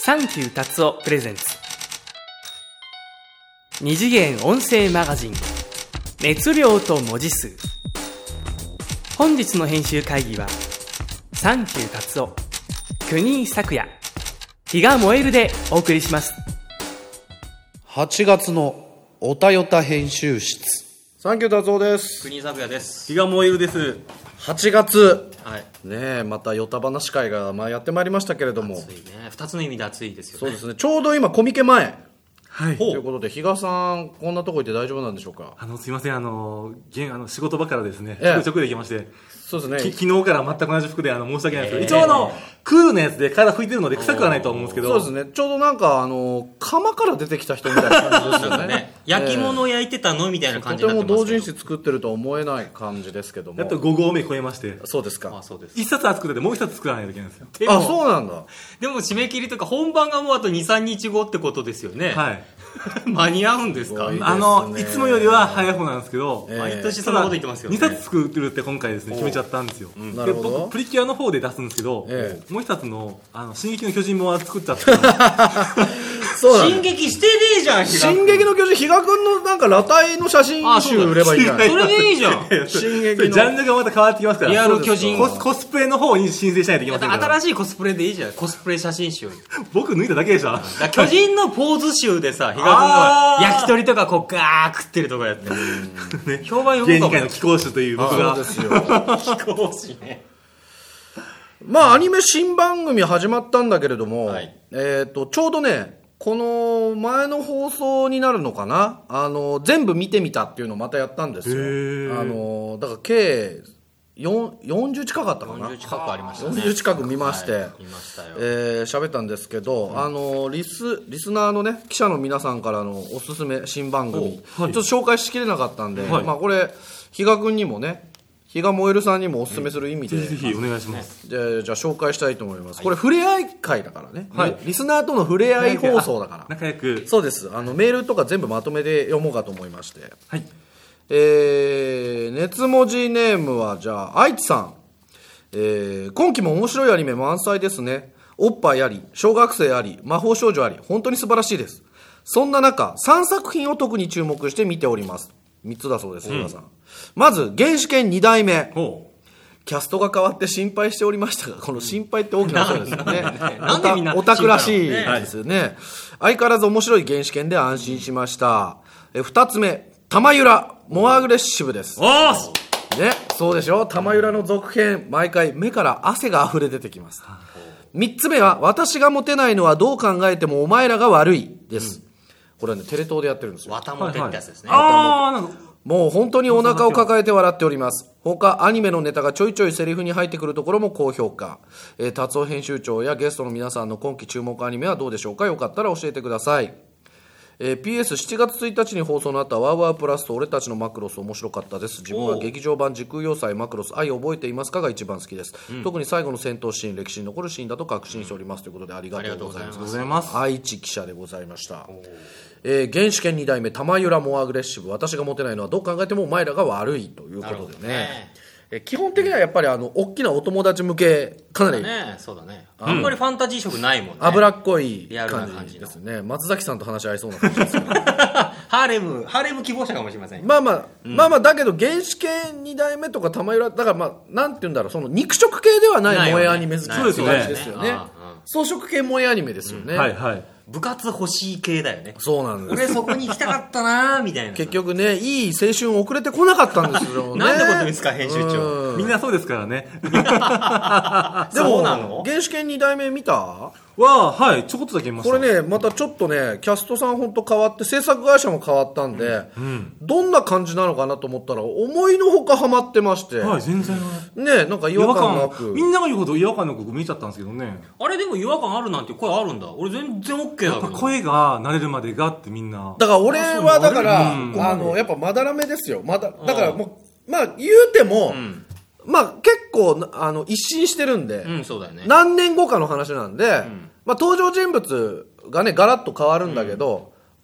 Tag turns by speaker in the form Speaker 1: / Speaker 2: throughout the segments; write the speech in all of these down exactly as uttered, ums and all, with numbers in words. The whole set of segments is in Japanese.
Speaker 1: サンキュー達夫プレゼンツ二次元音声マガジン熱量と文字数。本日の編集会議はサンキュー達夫、国井咲也、日が燃えるでお送りします。
Speaker 2: はちがつのおたよた編集室、サンキュー達夫です。
Speaker 3: 国井咲也です。
Speaker 4: 日が燃えるです。
Speaker 2: はちがつ、
Speaker 3: はい、
Speaker 2: ねえ、またヨタ話会がまあやってまいりましたけれども、
Speaker 3: 暑いね、ふたつの意味で暑いですよね。
Speaker 2: そうですね、ちょうど今コミケ前、
Speaker 4: はい、
Speaker 2: ということで、比嘉さんこんなとこ行って大丈夫なんでしょうか。
Speaker 4: あのすいません、あの現あの仕事場からですね、
Speaker 2: ええ、
Speaker 4: ちょくちょくできまして、
Speaker 2: そうですね、
Speaker 4: き昨日から全く同じ服であの申し訳ないですけど、
Speaker 3: ええ、
Speaker 4: 一応あのクールなやつで体拭いてるので臭くはないと思うんですけど、
Speaker 2: そうですね、ちょうどなんかあの窯から出てきた人みたいな感じですよね。
Speaker 3: ね、焼き物を焼いてたのみたいな感じ
Speaker 2: とて
Speaker 3: になってますけど、
Speaker 2: も同人誌作ってるとは思えない感じですけども、
Speaker 4: やっとご合目超えまして。
Speaker 2: そうですか。
Speaker 3: あ、そうです。
Speaker 4: 一冊は作っててもう一冊作らないといけないんですよ。
Speaker 2: あ、そうなんだ。
Speaker 3: でも締め切りとか本番がもうあとに、さんにちごってことですよね。
Speaker 4: はい。
Speaker 3: 間に合うんですか？
Speaker 2: すごいですね。
Speaker 4: あのいつもよりは早い方なんですけど、
Speaker 2: ええ、
Speaker 3: 毎年そんなこと言ってますよね。
Speaker 4: にさつ作るって今回ですね決めちゃったんですよ。
Speaker 2: うん、なるほど。
Speaker 4: 僕プリキュアの方で出すんですけど、
Speaker 2: ええ、
Speaker 4: もう一冊のあの進撃の巨人も作っちゃった
Speaker 2: そうなんだ。
Speaker 3: 進撃してねえじゃん。
Speaker 2: 進撃の巨人、比嘉君のなんか裸体の写真集売ればいいじゃない。
Speaker 3: それでいいじゃん。
Speaker 2: 進撃の
Speaker 4: ジャンルがまた変わってきますから、
Speaker 3: リアル巨人
Speaker 4: コス、コスプレの方に申請しないといけませんから。
Speaker 3: 新しいコスプレでいいじゃん。コスプレ写真集。
Speaker 4: 僕抜いただけでしょ。
Speaker 3: だから巨人のポーズ集でさ、比嘉君が焼き鳥とかこうガー食ってるとかやって、ね、評判よく
Speaker 4: 芸人界の貴公子という僕が。
Speaker 2: そうですよ。
Speaker 3: 貴公子ね。
Speaker 2: まあアニメ新番組始まったんだけれども、
Speaker 3: はい、
Speaker 2: えっとちょうどね、この前の放送になるのかな、あの全部見てみたっていうのをまたやったんですよ。あのだから計よんじゅう近かったかな。
Speaker 3: よんじゅう近くありましたね。
Speaker 2: よんじゅう近く見まして、はい、
Speaker 3: 見ましたよ。
Speaker 2: えー、喋ったんですけど、うん、あのリスリスナーのね、記者の皆さんからのおすすめ新番組、はい、ちょっと紹介しきれなかったんで、はい、まあこれ比嘉君にもね、日が燃えるさんにもおすすめする意味で、
Speaker 4: うん、ぜひぜひお願いします。
Speaker 2: じゃあ、じゃあ紹介したいと思います。はい、これ触れ合い会だからね、はい、リスナーとの触れ合い放送だから、
Speaker 4: 仲良く。そうです。
Speaker 2: あのメールとか全部まとめて読もうかと思いまして、
Speaker 4: はい、
Speaker 2: えー、熱文字ネームはじゃあ愛知さん、えー、今期も面白いアニメ満載ですね。おっぱいあり、小学生あり、魔法少女あり、本当に素晴らしいです。そんな中さんさく品を特に注目して見ております。みっつだそうです、皆さん。まず原始圏に代目、キャストが変わって心配しておりましたが、この心配って大きな声ですよね。
Speaker 3: なんでみんな
Speaker 2: オタクらしいですよね。相変わらず面白い原始圏で安心しました。えふたつめ、玉ゆらモアグレッシブです。
Speaker 3: おー
Speaker 2: ね、そうでしょ。玉ゆらの続編、毎回目から汗が溢れ出てきます。みっつめは、私がモテないのはどう考えてもお前らが悪いです、うん、これはねテレ東でやってるんですよ。
Speaker 3: わたもてってやつですね。
Speaker 4: はいはい、ああ、なんか
Speaker 2: もう本当にお腹を抱えて笑っております。他アニメのネタがちょいちょいセリフに入ってくるところも高評価。えー、達夫編集長やゲストの皆さんの今期注目アニメはどうでしょうか。よかったら教えてください。えー、ピーエスしちがつついたちに放送のあったワーワープラスと俺たちのマクロス面白かったです。自分は劇場版時空要塞マクロス愛覚えていますかが一番好きです、うん、特に最後の戦闘シーン、歴史に残るシーンだと確信しております、うん、ということでありがとうございます。
Speaker 3: ありがとうございます。
Speaker 2: 愛知記者でございました。えー、原始圏に代目玉ゆらモアグレッシブ、私がモテないのはどう考えてもお前らが悪いということで ね, ねえ基本的にはやっぱりあの大きなお友達向けかなり、
Speaker 3: ね、そうだね、あんまりファンタジー色ないもんね。
Speaker 2: 脂っこい
Speaker 3: リアルな
Speaker 2: 感
Speaker 3: 感じ
Speaker 2: じですね。松崎さんと話し合いそうな感じですけど
Speaker 3: ハーレムハーレム希望者かもしれません。
Speaker 2: まあまあ、うん、まあまあだけど原始圏に代目とか玉ゆらだから、まあなんて言うんだろう、その肉食系ではない萌えアニメ好きな感じですよね。装飾系萌えアニメですよね、うん、
Speaker 4: はいはい。
Speaker 3: 部活欲しい系だよね。
Speaker 2: そうなんです。
Speaker 3: 俺そこに行きたかったなみたいな。
Speaker 2: 結局ね、いい青春遅れてこなかったんですよね。
Speaker 3: なんてことですか編集長。
Speaker 4: みんなそうですからね。
Speaker 2: でも原始圏に代目見た
Speaker 4: は、はい、ちょこっとだけ見ました。
Speaker 2: これね、またちょっとね、キャストさん本当変わって、制作会社も変わったんで、うんうん、どんな感じなのかなと思ったら、思いのほかハマってまして。
Speaker 4: はい、全然。
Speaker 2: ね、なんか違和感なく。
Speaker 4: みんなが言うほど違和感なく見ちゃったんですけどね。
Speaker 3: あれでも違和感あるなんて声あるんだ。俺全然 OK だけど。
Speaker 4: やっぱ声が慣れるまでがってみんな。
Speaker 2: だから俺は、だから、あの、やっぱまだらめですよ。まだ、だからもう、まあ言うても、うんまあ結構あの一新してるんで、
Speaker 3: うんそうだよね、
Speaker 2: 何年後かの話なんで、うんまあ、登場人物がねガラッと変わるんだけど、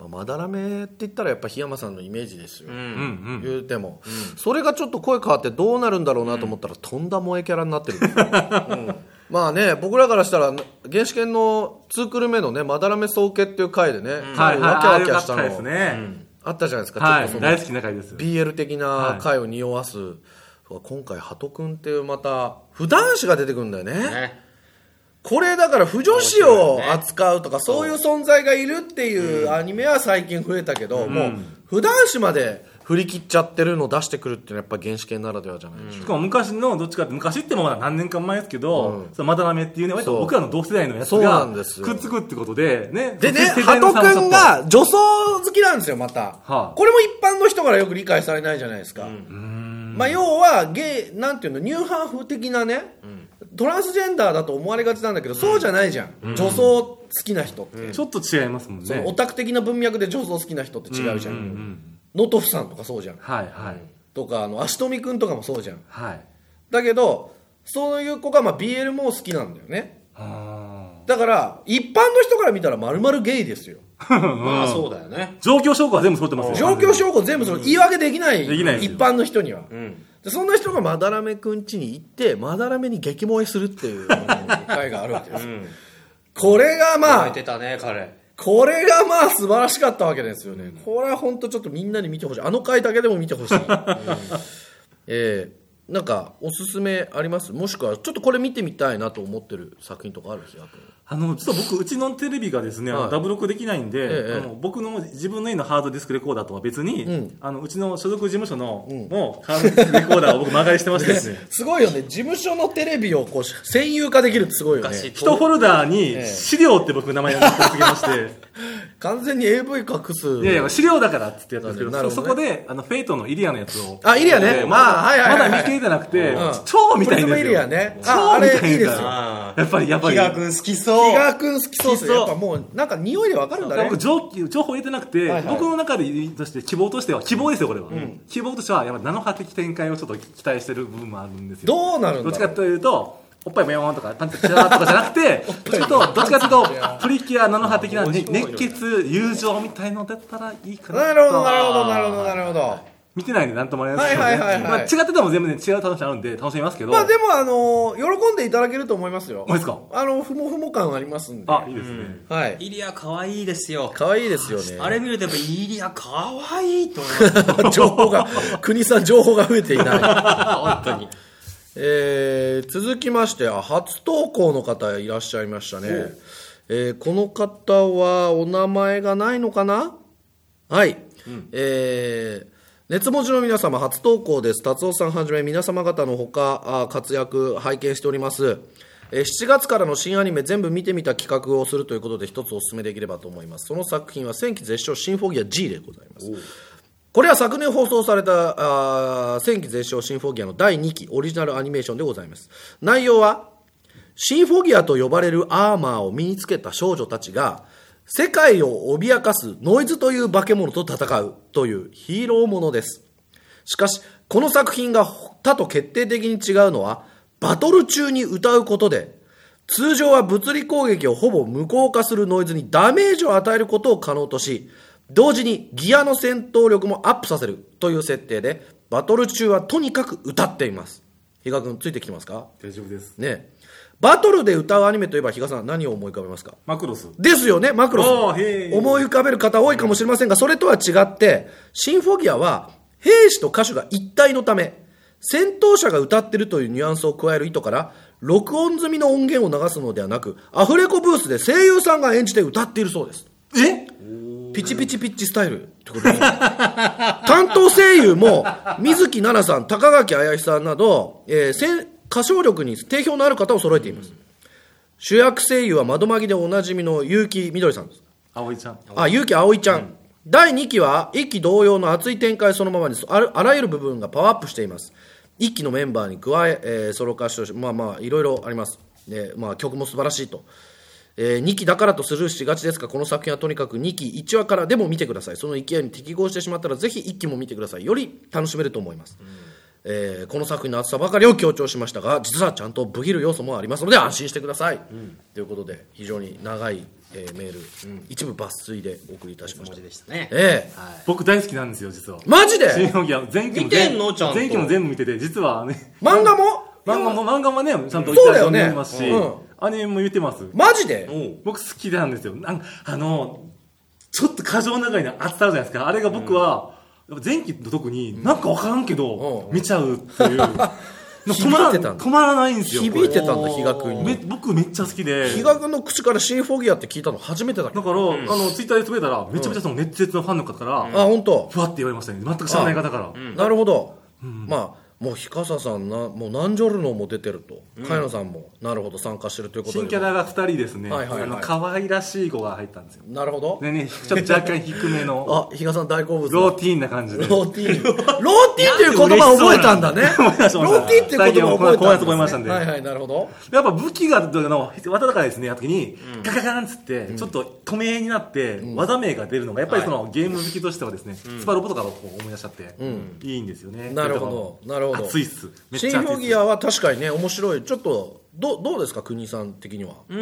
Speaker 2: まあ、まだらめって言ったらやっぱ檜山さんのイメージですよ、
Speaker 3: うん
Speaker 4: うんうん
Speaker 2: 言うても、うん、それがちょっと声変わってどうなるんだろうなと思ったら、うん、とんだ萌えキャラになってる、うん、まあね僕らからしたら原始圏のにクール目のねまだらめ総決っていう回でね、うん、
Speaker 4: はいはい、
Speaker 2: わきゃわきゃしたの、
Speaker 4: あれよかったですね、うん、
Speaker 2: あったじゃないですか、
Speaker 4: はい、
Speaker 2: ちょっとその
Speaker 4: 大好きな回です
Speaker 2: ビーエル 的な回を匂わす、はい、今回ハト君っていうまた普段子が出てくるんだよね、ねこれだから不女子を扱うとかそういう存在がいるっていうアニメは最近増えたけど、うん、もう普段子まで振り切っちゃってるのを出してくるっていうのはやっぱ原始圏ならではじゃないでしょうか、うん、
Speaker 4: しかも昔のどっちかって昔ってもまだ何年間前ですけど、うん、そのまだらめっていうね僕らの同世代のやつがくっつくってことでね
Speaker 2: でねハト君が女装好きなんですよまた、はあ、これも一般の人からよく理解されないじゃないですか、うん、まあ要はゲイなんていうのニューハーフ的なね、うんトランスジェンダーだと思われがちなんだけど、うん、そうじゃないじゃん、うん、女装好きな人って、うん、
Speaker 4: ちょっと違いますもんね
Speaker 2: そのオタク的な文脈で女装好きな人って違うじゃん能登、うん、さんとかそうじゃん、
Speaker 4: はいはい、
Speaker 2: とかあの足富くんとかもそうじゃん、
Speaker 4: はい、
Speaker 2: だけどそういう子がまあ ビーエル も好きなんだよねだから一般の人から見たら丸々ゲイですよ
Speaker 3: まあそうだよね
Speaker 4: 状況証拠は全部揃ってますよ
Speaker 2: 状況証拠全部その言い訳できない、
Speaker 4: できない
Speaker 2: 一般の人には、うんでそんな人がまだらめくん家に行ってまだらめに激萌えするっていう回があるわけです、うん、これがまあ
Speaker 3: 燃えてたね彼
Speaker 2: これがまあ素晴らしかったわけですよね、うん、これは本当ちょっとみんなに見てほしいあの回だけでも見てほしい、うんえー、なんかおすすめありますもしくはちょっとこれ見てみたいなと思ってる作品とかある日あと
Speaker 4: あの実は僕うちのテレビがですね、はい、ダブ録できないんで、ええ、あの僕の自分の家のハードディスクレコーダーとは別に、うん、あのうちの所属事務所の、うん、もうハードディスクレコーダーを僕間借りしてましてですね
Speaker 2: すごいよね事務所のテレビをこう占有化できるってすごいよね
Speaker 4: 一フォルダーに資料って僕名前を付けまして、
Speaker 2: 完全に エーブイ 隠す
Speaker 4: いやいや資料だからっつってやったんですけど、ど、ね、そこであのフェイトのイリアのやつを
Speaker 2: あイリアねまあはいはい、はい、
Speaker 4: まだ見切れてなくて、うん、超みたいんですよ
Speaker 2: イリアね
Speaker 4: 超みたいんですよ
Speaker 2: や
Speaker 4: っぱりやっぱり
Speaker 3: 比嘉君好きそう
Speaker 2: 比嘉君好きそうですやっぱもうなんか匂いでわかるんだね
Speaker 4: 僕情報入れてなくて、はいはい、僕の中でとして希望としては希望ですよこれは、うん、希望としてはやっぱ菜の葉的展開をちょっと期待してる部分もあるんですよ
Speaker 2: どうなるんだろう
Speaker 4: どっちかというとおっぱいもよーんとかパンツチャーとかじゃなくてちょっとどっちかというとプリキュア菜の葉的な熱血友情みたいのだったらいいかな
Speaker 2: なるほどなるほどなるほどなるほど
Speaker 4: 見てないんで何とも言えないですけど、ね
Speaker 2: はいはいはいはい
Speaker 4: まあ、違ってても全部ね違う楽しみあるんで楽しみますけど
Speaker 2: まあでもあの喜んでいただけると思いますよ
Speaker 4: いいですか
Speaker 2: あのふもふも感ありますんで
Speaker 4: あいいですね、
Speaker 2: うん、はい
Speaker 3: イリア可愛いですよ
Speaker 2: 可愛いですよね
Speaker 3: あれ見るとやっぱイリア可愛いと思う
Speaker 2: 情報が国さん情報が増えていない
Speaker 3: 本当に
Speaker 2: えー、続きまして初投稿の方いらっしゃいましたね、えー、この方はお名前がないのかなはい、うん、えー熱文字の皆様初投稿です達夫さんはじめ皆様方のほか活躍拝見しております、えー、しちがつからの新アニメ全部見てみた企画をするということで一つお勧めできればと思いますその作品は戦記絶唱シンフォギア G でございますこれは昨年放送された戦記絶唱シンフォギアのだいにきオリジナルアニメーションでございます内容はシンフォギアと呼ばれるアーマーを身につけた少女たちが世界を脅かすノイズという化け物と戦うというヒーローものです。しかし、この作品が他と決定的に違うのは、バトル中に歌うことで、通常は物理攻撃をほぼ無効化するノイズにダメージを与えることを可能とし、同時にギアの戦闘力もアップさせるという設定で、バトル中はとにかく歌っています。比嘉君ついてきてますか？
Speaker 4: 大丈夫です。
Speaker 2: ね。バトルで歌うアニメといえば比嘉さん何を思い浮かべますか？
Speaker 4: マクロス
Speaker 2: ですよね。マクロス思い浮かべる方多いかもしれませんがそれとは違ってシンフォギアは兵士と歌手が一体のため戦闘者が歌ってるというニュアンスを加える意図から録音済みの音源を流すのではなくアフレコブースで声優さんが演じて歌っているそうです。
Speaker 4: え
Speaker 2: ピチピチピッチスタイルってことです担当声優も水木奈々さん高垣綾さんなど、えー、歌唱力に定評のある方を揃えています。主役声優は窓マギでおなじみの結城みどりさんです。
Speaker 4: 葵ちゃん
Speaker 2: あ結城葵ちゃん、うん、だいにきは一期同様の熱い展開そのままに あ, あらゆる部分がパワーアップしています。一期のメンバーに加ええー、ソロ歌手としてまあまあいろいろあります、でまあ、曲も素晴らしいと、えー、にきだからとスルーしがちですがこの作品はとにかくにきいちわからでも見てください。その勢いに適合してしまったらぜひいっきも見てください。より楽しめると思います、うん、 えーこの作品の厚さばかりを強調しましたが、実はちゃんとブギる要素もありますので安心してください、うん、ということで非常に長い、えーメール、うん、一部抜粋でお送りいたしました。
Speaker 1: 文字でしたね、
Speaker 2: えー
Speaker 4: はい、僕大好きなんですよ実は。
Speaker 2: マジで
Speaker 4: 新フォギア前期も全前期も全部見てて、実はね
Speaker 2: 漫画も
Speaker 4: 漫画も漫画もねちゃんと
Speaker 2: そうだよね
Speaker 4: 読みますし、うん、アニメも言ってます。
Speaker 2: マジで
Speaker 4: 僕好きなんですよ。なんあのちょっと過剰長いのあったじゃないですか。あれが僕は、うん、前期の特になんか分からんけど、うん、見ちゃうっていう止まら止まらないんですよ。
Speaker 2: 響いてたんだ比嘉君に。
Speaker 4: め僕めっちゃ好きで、
Speaker 2: 比嘉君の口からシンフォギアって聞いたの初めてだけど、
Speaker 4: だから、うん、あのツイッターでつぶやいたらめちゃめちゃその熱烈のファンの方から、うん、
Speaker 2: あ本当
Speaker 4: ふわって言われましたね。全く知らない方から、
Speaker 2: うん、なるほど、うん、まあもう日笠さんなもう何ジョルノも出てると、うん、茅野さんもなるほど参加してるということで、
Speaker 4: 新キャラがふたりですね、
Speaker 2: はいはいはい、
Speaker 4: あの可愛らしい子が入ったんですよ。
Speaker 2: なるほど、
Speaker 4: ねね、ちょっと若干低めの
Speaker 2: あ、日笠さん大好物
Speaker 4: ローティーンな感じで、
Speaker 2: ローティーンローティーンっていう言葉覚えたんだねローティーンっていう言葉覚えたんですね。
Speaker 4: こうやって覚えましたんで、
Speaker 2: はいはい、なるほど。
Speaker 4: やっぱ武器がの技だからですね、やった時に、うん、ガガガンっつって、うん、ちょっと透明になって、うん、技名が出るのがやっぱりその、はい、ゲーム好きとしてはですね、うん、スパロボとかを思い出しちゃって、うん、いいんですよね。
Speaker 2: なるほどなるほど。
Speaker 4: 熱いっす。
Speaker 2: シンフォギアは確かにね面白い。ちょっとど う, どうですか国さん的には。
Speaker 1: うん、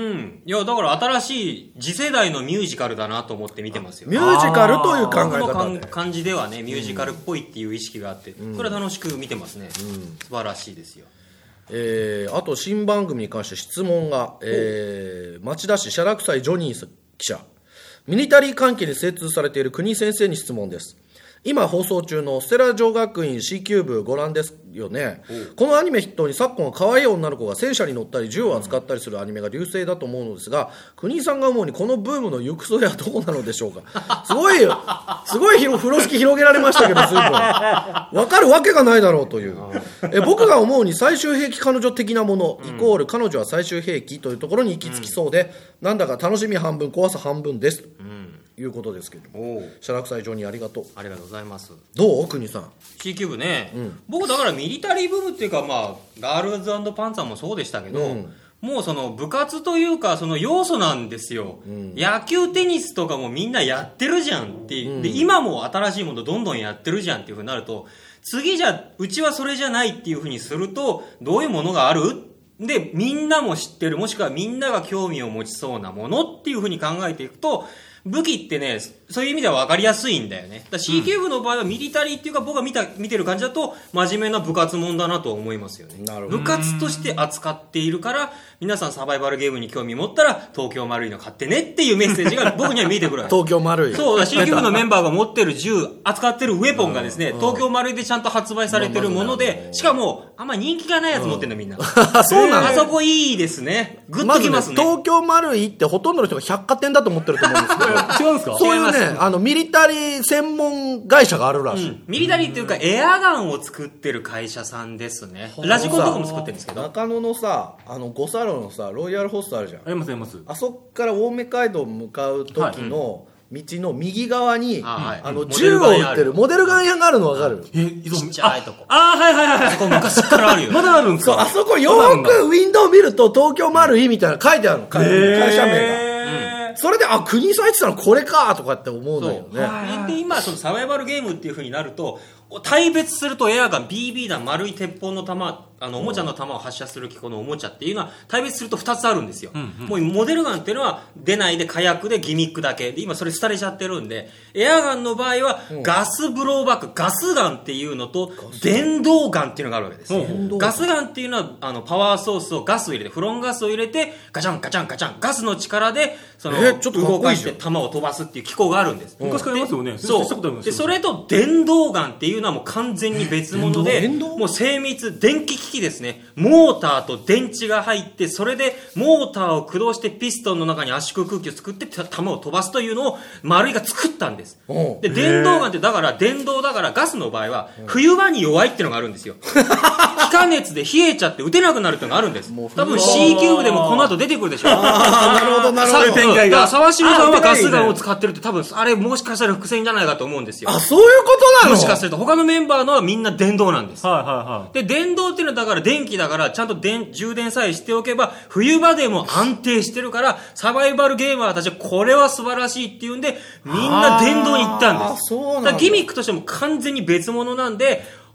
Speaker 1: いやだから新しい次世代のミュージカルだなと思って見てますよ。
Speaker 2: ミュージカルという考え方
Speaker 1: で感じではねミュージカルっぽいっていう意識があって、うん、これは楽しく見てますね、うん、素晴らしいですよ。
Speaker 2: えー、あと新番組に関して質問が、えー、町田市写楽祭ジョニー記者、ミリタリー関係に精通されている国先生に質問です。今放送中のステラ女学院 C キューブご覧ですよね。このアニメ筆頭に昨今可愛い女の子が戦車に乗ったり銃を扱ったりするアニメが流行だと思うのですが、国井さんが思うにこのブームの行く末はどこなのでしょうか。すごいすごい風呂敷広げられましたけど、随分分かるわけがないだろうという。え僕が思うに最終兵器彼女的なもの、イコール彼女は最終兵器というところに行き着きそうで、うん、なんだか楽しみ半分怖さ半分です、うんいうことですけど、写楽祭上にありがとう。
Speaker 1: ありがとうございます。
Speaker 2: どう国さん
Speaker 1: C キューブね、うん、僕だからミリタリーブームっていうか、まあガールズ&パンツァーもそうでしたけど、うん、もうその部活というかその要素なんですよ、うん、野球テニスとかもみんなやってるじゃんって、うん、で今も新しいものどんどんやってるじゃんっていう風になると、次じゃうちはそれじゃないっていう風にするとどういうものがあるでみんなも知ってる、もしくはみんなが興味を持ちそうなものっていう風に考えていくと、武器ってね、そういう意味では分かりやすいんだよね。だ C キューブの場合はミリタリーっていうか、僕が見た見てる感じだと真面目な部活もんだなと思いますよね。なるほど。部活として扱っているから、皆さんサバイバルゲームに興味持ったら東京丸いの買ってねっていうメッセージが僕には見えてくる
Speaker 2: 東京丸い。
Speaker 1: そうだ、 C キューブのメンバーが持ってる銃、扱ってるウェポンがですね、東京丸いでちゃんと発売されてるもので、しかもあんま人気がないやつ持ってるのみんな。
Speaker 2: そうなの。
Speaker 1: あそこいいですね。グッときますね。
Speaker 2: まずね、東京丸いってほとんどの人が百貨店だと思ってると思うんですけど
Speaker 4: 違うんですか。
Speaker 2: そういうね、あのミリタリー専門会社があるらしい、
Speaker 1: うん、ミリタリーっていうかエアガンを作ってる会社さんですね。ラジコンとかも作ってるんですけど、
Speaker 2: 中野のさ、あの五差路のさロイヤルホストあるじゃん。
Speaker 4: ありますあります。
Speaker 2: あそこから青梅街道向かう時の道の右側に、はい、あの銃を撃ってるモデルガン屋があるの分かる。
Speaker 1: えちっちゃいとこ。
Speaker 4: ああはいはいはい。
Speaker 1: あそこ昔からあるよ、ね、
Speaker 4: まだあるんですか。
Speaker 2: そう、あそこよーくウィンドウ見ると東京丸いみたいな書いてあるの、会社名が。それであ国さん言ってたのこれかとかって思うのよね。
Speaker 1: で今そのサバイバルゲームっていう風になると、対別するとエアガン ビービー 弾丸い鉄砲の弾、あのおもちゃの弾を発射する機構のおもちゃっていうのは対別するとふたつあるんですよ、うんうん、もうモデルガンっていうのは出ないで火薬でギミックだけで、今それ廃れちゃってるんで、エアガンの場合はガスブローバック、ガスガンっていうのと電動ガンっていうのがあるわけです、うん、ガスガンっていうのはあのパワーソースをガスを入れて、フロンガスを入れてガチャンガチャンガチャンガスの力でその動かして弾を飛ばすっていう機構があるんです。
Speaker 4: 昔からありますよね。
Speaker 1: そうで、それと電動ガンっていうのはもう完全に別物で、もう精密電気機器ですね。モーターと電池が入って、それでモーターを駆動してピストンの中に圧縮空気を作って弾を飛ばすというのを丸井が作ったんです。で電動ガンってだから電動だからガスの場合は冬場に弱いっていうのがあるんですよ。気化熱で冷えちゃって撃てなくなるっていうのがあるんです。多分 C キューブでもこの後出てくるでしょ。
Speaker 2: あなるほどなるほど。
Speaker 1: 展開が沢城さんはガスガンを使ってるって、多分あれもしかしたら伏線じゃないかと思うんですよ。
Speaker 2: あ、そういうことなの。
Speaker 1: もしかすると他のメンバーのはみんな電動なんです。
Speaker 4: はいはいはい。
Speaker 1: で電動っていうのはだから電気だからちゃんと電充電さえしておけば冬場でも安定してるから、サバイバルゲーマーたちはこれは素晴らしいっていうんでみんな電動に行ったんです。
Speaker 2: そうなんだ。
Speaker 1: だからギミックとしても完全に別物なんで、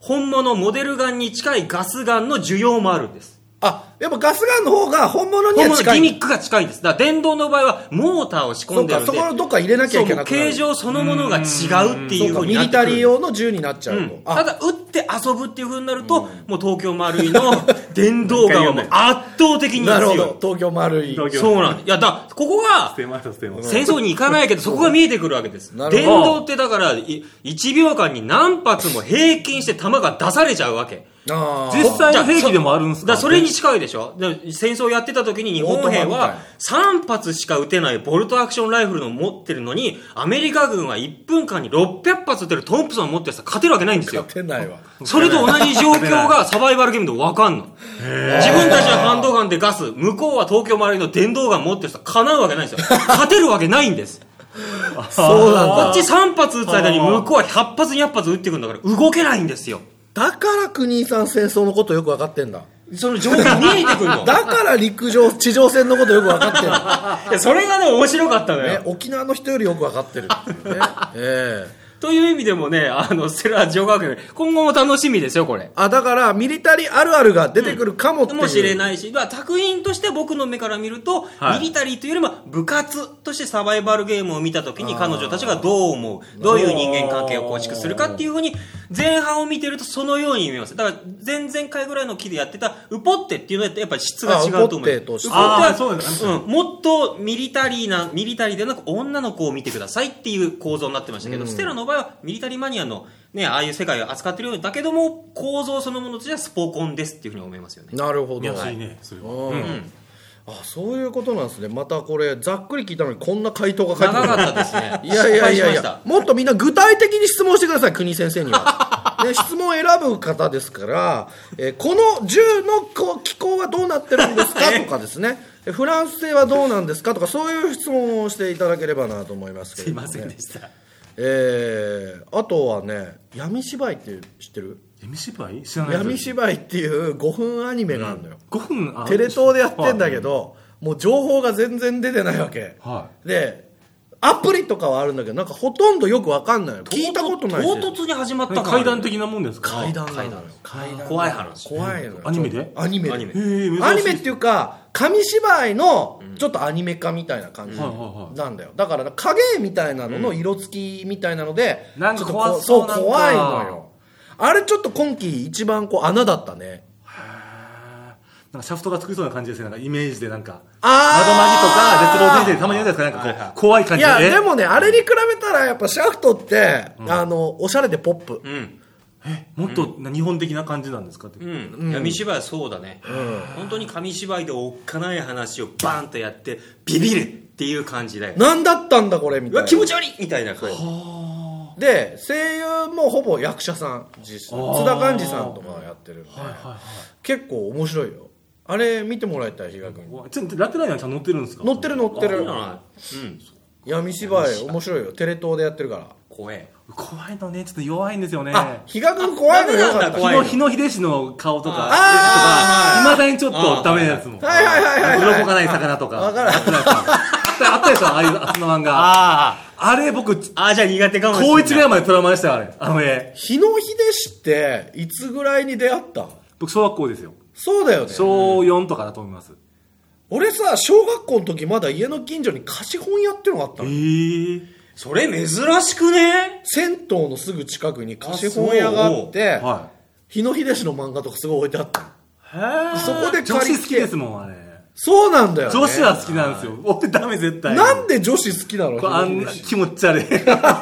Speaker 3: 本物モデルガンに近いガスガンの需要もあるんです。
Speaker 2: あ、やっぱガスガンの方が本物には
Speaker 3: 本物
Speaker 2: 近い。
Speaker 3: ギミックが近いんです。だから電動の場合はモーターを仕込んでるんで、
Speaker 2: そうか、そこのどっか入れなきゃいけなくなる。
Speaker 3: そう、形状そのものが違うっていう風に
Speaker 2: ミリ
Speaker 3: なってくる。
Speaker 2: タリー用の銃になっちゃうと。
Speaker 3: うん、
Speaker 2: あ
Speaker 3: ただ撃って遊ぶっていう風になると、もう東京マルイの電動ガンはもう圧倒的に強い。
Speaker 2: なるほど、東京丸い。
Speaker 3: そうなんです。いや、だここが
Speaker 4: 捨てました捨てました
Speaker 3: 戦争に行かないけど、そこが見えてくるわけです。
Speaker 2: なるほど
Speaker 3: 電動ってだからいいちびょうかんに何発も平均して弾が出されちゃうわけ。
Speaker 2: あー
Speaker 4: 実際の兵器でもあるんですか？
Speaker 3: だからそれに近いでしょ。で戦争やってた時に日本兵
Speaker 2: オートマみたい
Speaker 3: はさん発しか撃てないボルトアクションライフルの持ってるのに、アメリカ軍はいっぷんかんにろっぴゃく発撃てるトンプソンを持ってるやつは勝てるわけないんですよ。
Speaker 2: 勝てないわ。
Speaker 3: それと同じ状況がサバイバルゲームで分かんの。自分たちはハンドガンでガス、向こうは東京周りの電動ガン持ってる人は叶うわけないんですよ。勝てるわけないんです。
Speaker 2: そうなんだ。
Speaker 3: こっちさん発撃つ間に向こうはひゃっ発にひゃっ発撃ってくるんだから動けないんですよ。
Speaker 2: だから国井さん戦争のことよく分かってんだ。
Speaker 3: その状況見えてくるの。
Speaker 2: だから陸上、地上戦のことよく分かってんだ。
Speaker 3: いや、それがね、面白かったのよ。
Speaker 2: ね、沖縄の人よりよく分かってるっていうね。ええ
Speaker 3: という意味でもね、あの、ステラジオ学園、今後も楽しみですよ、これ。
Speaker 2: あ、だから、ミリタリーあるあるが出てくるかもっていう。
Speaker 3: かもしれないし、まあ、作品として僕の目から見ると、
Speaker 4: はい
Speaker 3: ミリタリーというよりも部活としてサバイバルゲームを見たときに彼女たちがどう思う、どういう人間関係を構築するかっていうふうに、前半を見てるとそのように見えます。だから、前々回ぐらいの期でやってた、ウポッテっていうのはやっぱり質が違うと思う。
Speaker 2: あウポッテとして
Speaker 3: ウポッテは
Speaker 4: あーそうですね
Speaker 3: うん、もっとミリタリーな、ミリタリーでなく女の子を見てくださいっていう構造になってましたけど、ステラの場合はミリタリーマニアのね、ああいう世界を扱ってるようだけども、構造そのものとしてはスポコンですっていうふうに思いますよね。
Speaker 2: なるほど。
Speaker 4: 安いねそれは。
Speaker 2: うん
Speaker 3: うん
Speaker 2: あ、そういうことなんですね。またこれ、ざっくり聞いたのにこんな回答が書いて
Speaker 3: 長かったですね。
Speaker 2: いやいやいやい
Speaker 3: 失敗しました
Speaker 2: や、もっとみんな具体的に質問してください、国井先生には。ね、質問を選ぶ方ですから、えーこの銃のこう気候はどうなってるんですかとかですね、えフランス製はどうなんですかとか、そういう質問をしていただければなと思いますけ
Speaker 3: すい
Speaker 2: ど、ね、
Speaker 3: ませんでした。
Speaker 2: えー、あとはね、闇芝居って知ってる？
Speaker 4: 闇芝居知らない
Speaker 2: 闇芝居っていうごふんアニメがあるのよ。
Speaker 4: ごふんあ
Speaker 2: テレ東でやってんだけど、もう情報が全然出てないわけ。
Speaker 4: は
Speaker 2: で、アプリとかはあるんだけど、なんかほとんどよくわかんないよ。聞いたことないし。
Speaker 3: 唐突に始まったから
Speaker 4: 階段的なもんですか？
Speaker 2: 階段なのよ。
Speaker 3: 階段怖い話。
Speaker 2: 怖いのよ。
Speaker 4: アニメで
Speaker 2: アニメで。
Speaker 3: アニメ
Speaker 4: へー珍しい
Speaker 2: アニメっていうか、紙芝居のちょっとアニメ化みたいな感じ
Speaker 4: はいはいはい
Speaker 2: なんだよ。だから影絵みたいなのの色付きみたいなので、
Speaker 4: なんか
Speaker 2: ちょっとこ
Speaker 4: 怖そうなんか
Speaker 2: 怖いのよ。あれちょっと今季一番こう穴だったね。
Speaker 4: なんかシャフトが作りそうな感じですね。なんかイメージでなんか
Speaker 2: あ
Speaker 4: 窓マギとか絶望人生でたまにやるじゃないですか。なんかこう怖い感じで。
Speaker 2: いや、
Speaker 4: え
Speaker 2: でもね、あれに比べたらやっぱシャフトって、あの、おしゃれでポップ。
Speaker 3: うん。
Speaker 4: もっと日本的な感じなんですかって。
Speaker 3: うん。闇芝居はそうだね。本当に紙芝居でおっかない話をバーンとやって、ビビるっていう感じだよ。
Speaker 2: なんだったんだこれみ
Speaker 3: うわ、
Speaker 2: たいな。
Speaker 3: 気持ち悪いみたいな声。
Speaker 2: で、声優もほぼ役者さん、実際津田寛治さんとかやってるんで、結構面白いよ。あれ見てもらいたい、比嘉君。
Speaker 4: ちょっとラテライナーちゃん乗ってるんですか？
Speaker 2: 乗ってる乗ってる
Speaker 3: いいんじゃ。ないうん。
Speaker 2: 闇芝居面白いよ。テレ東でやってるから。
Speaker 3: 怖え。
Speaker 4: 怖いのね、ちょっと弱いんですよね。
Speaker 2: あ、比嘉君怖いのよかった。
Speaker 3: 怖い
Speaker 2: はい
Speaker 4: 日野秀氏の顔とか、
Speaker 2: あ
Speaker 4: いまだにちょっとダメなやつも。
Speaker 2: はいはいはいはい。
Speaker 4: 鱗がない魚とか。
Speaker 2: わかる
Speaker 4: あったあったでしょ、ああいうあの漫画。
Speaker 3: あ
Speaker 4: あれ僕、
Speaker 3: あ。ああ、じゃあ苦手かもしれない。
Speaker 4: 高一ぐらいまでトラウマでしたよ、あれ。あの絵。
Speaker 2: 日野秀氏って、いつぐらいに出会った？
Speaker 4: 僕、小学校ですよ。
Speaker 2: そうだよね。
Speaker 4: 小よんとかだと思います。
Speaker 2: 俺さ、小学校の時まだ家の近所に貸本屋ってのがあった
Speaker 4: え
Speaker 2: の。
Speaker 4: ー。
Speaker 3: それ珍しくね？
Speaker 2: 銭湯のすぐ近くに貸本屋があって、
Speaker 4: は
Speaker 2: 日野秀氏の漫画とかすごい置いてあったの。
Speaker 4: い。へ
Speaker 2: そこで
Speaker 4: 女
Speaker 2: 借りて
Speaker 4: 子好きですもん、あれ。
Speaker 2: そうなんだよ、ね。
Speaker 4: 女子は好きなんですよ。俺ダメ絶対。
Speaker 2: なんで女子好きなの？
Speaker 4: これあんな気持ち悪い。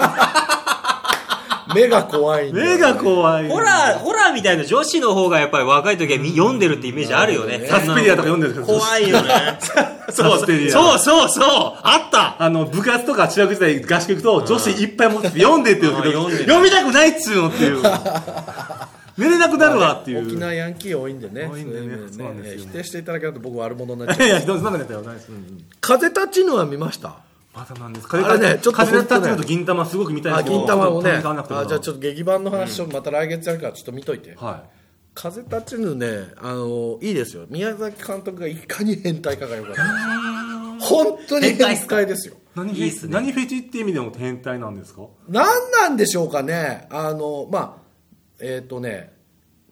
Speaker 2: 目が怖いんだよね
Speaker 4: 目が怖い。
Speaker 3: ホラー、ホラーみたいな女子の方がやっぱり若い時はみ読んでるってイメージあるよね。
Speaker 4: サスペリアとか読んでるから
Speaker 3: 怖いよね。そう
Speaker 4: サスペリア
Speaker 3: そうそうそうあった
Speaker 4: あの、部活とか中学時代合宿行くと、女子いっぱい持ってて読んでって言うんですけど、
Speaker 3: あ読んでる
Speaker 4: 読みたくないっつうのっていう。寝れなくなるわっていう。
Speaker 2: 沖縄ヤンキー多いんでね。
Speaker 4: 多いんでね
Speaker 2: そういう
Speaker 4: そうなんですよ
Speaker 2: 否定していただけると僕悪者になっちゃう。
Speaker 4: いや、どうぞ、なんかやったよ。ナイス。
Speaker 2: 風立ちぬは見ました？
Speaker 4: またなんです
Speaker 2: あれねちょっと
Speaker 4: 風立ちぬと銀玉すごく見たい
Speaker 2: あ、
Speaker 4: ですけど
Speaker 2: 銀玉もね。
Speaker 4: ちょっと買わなくても
Speaker 2: あ、じゃあちょっと劇版の話をまた来月やるからちょっと見といて。
Speaker 4: は
Speaker 2: 風立ちぬね、あの、いいですよ。宮崎監督がいかに変態かがよかった。本当に変態ですよ。
Speaker 4: い。何フェチ、
Speaker 3: いいっすね
Speaker 4: 何フェチって意味でも変態なんですか？
Speaker 2: 何なんでしょうかね。あの、まあ、えっ、とね、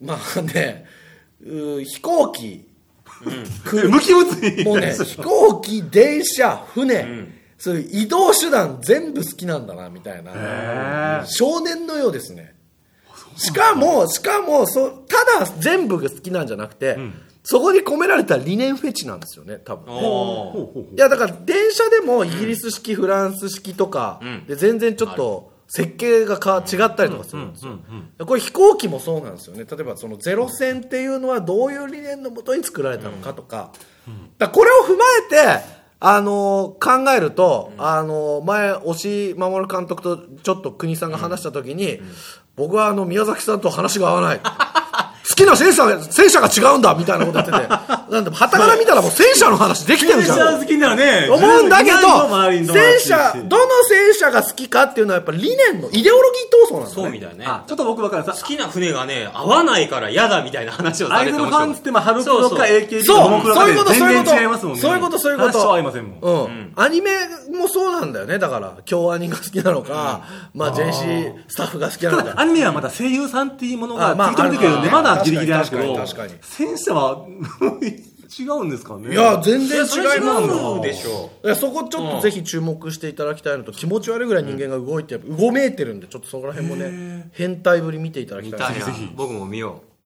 Speaker 2: まあねう飛行機、
Speaker 4: うん、ムキムキ
Speaker 2: もうね飛行機電車船、うん、そういう移動手段全部好きなんだなみたいな少年のようですね。しかもしかもそただ全部が好きなんじゃなくて、うん、そこに込められた理念フェチなんですよね多分ね。いやだから電車でもイギリス式、うん、フランス式とか、うん、で全然ちょっと設計がか違ったりとかするんですよ。これ飛行機もそうなんですよね。例えばそのゼロ戦っていうのはどういう理念のもとに作られたのかとか、うん、だからこれを踏まえてあのー、考えると、うん、あのー、前押井守監督とちょっと国さんが話した時に、うんうん、僕はあの宮崎さんと話が合わない好きな戦車が戦車が違うんだみたいなこと言っててなんで旗から見たらもう戦車の話できてるじゃん。
Speaker 4: 戦車好きならね
Speaker 2: 思うんだけど戦車どの戦車が好きかっていうのはやっぱ理念のイデオロギー闘争なんですね。
Speaker 3: そうみたいね。
Speaker 4: あちょっと僕分からんさ
Speaker 3: 好きな船がね合わないから嫌だみたいな話をされてました。
Speaker 4: アイドルファンつってもハルプロか エーケービー
Speaker 2: そう
Speaker 4: かモモクロかで全然違いますもんね。
Speaker 2: そういうことそういうこと
Speaker 4: 話は合いませんもん、
Speaker 2: うんうん、アニメもそうなんだよね。だから京アニが好きなのか、うん、まあ ジェーシー スタッフが好きなのか。
Speaker 4: ただアニメはまだ声優さんっていうものがついてるけどね、まだギリギリなんですけど戦車は違うんですかね。
Speaker 2: いや全然違います
Speaker 3: よ。でしょう。
Speaker 2: いやそこちょっとぜひ注目していただきたいのと、気持ち悪いぐらい人間が動いてうごめいてるんでちょっとそこら辺もね変態ぶり見ていただきたい。
Speaker 3: 見たいな。僕も見よう。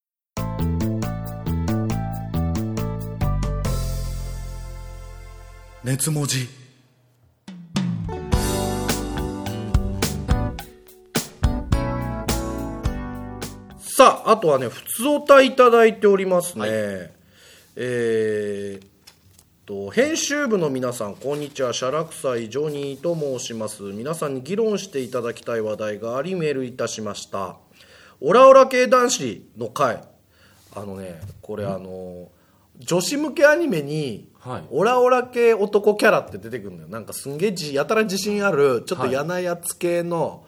Speaker 2: 熱文字。さああとはねふつおたいただいておりますね、はい、えー、っと編集部の皆さんこんにちは、シャラクサイジョニーと申します。皆さんに議論していただきたい話題がありメールいたしました。オラオラ系男子の回、あのねこれあの女子向けアニメにオラオラ系男キャラって出てくるんだよ。なんかすんげえやたら自信あるちょっと嫌なやつ系の、はい、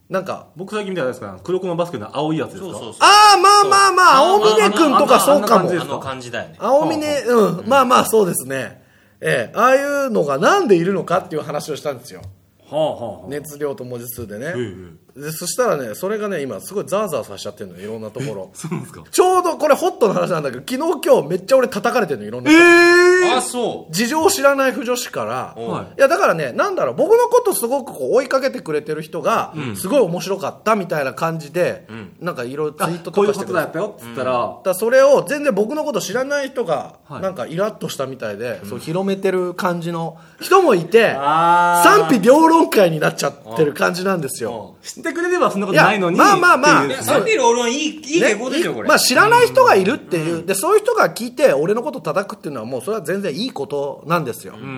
Speaker 2: なんか
Speaker 4: 僕最近見たやつですか、黒子のバスケの青いやつですか。そうそうそう、
Speaker 2: ああまあまあまあ青峰君とかそうかも。
Speaker 3: あの感じだよね。
Speaker 2: 青峰、うん、うん、まあまあそうですね。ええ、ああいうのがなんでいるのかっていう話をしたんですよ。はあはあ、熱量と文字数でね、うんうん、でそしたらねそれがね今すごいザーザーさせちゃってるのよ、いろんなところ。
Speaker 4: そうですか。
Speaker 2: ちょうどこれホットな話なんだけど昨日今日めっちゃ俺叩かれてるのいろんな人。
Speaker 3: えー、あそう
Speaker 2: 事情を知らない不女子から、はい、いやだからねなんだろう僕のことすごくこう追いかけてくれてる人が、うん、すごい面白かったみたいな感じで、うん、なんかいろいろツイートとかしてくれて、こういうことだったよっつったら、うん、だからそれを全然僕のこと知らない人が、はい、なんかイラッとしたみたいで、うん、そう広めてる感じの人もいて、賛否両論会になっちゃってる感じなんですよ。
Speaker 4: 知ってくれればそんなことないのに。
Speaker 2: まあまあまあ
Speaker 3: 賛否両論いいいい傾向でしょこれ。
Speaker 2: まあ知らない人がいるっていう、うん、でそういう人が聞いて俺のこと叩くっていうのはもうそれは全然いいことなんですよ、うんうん、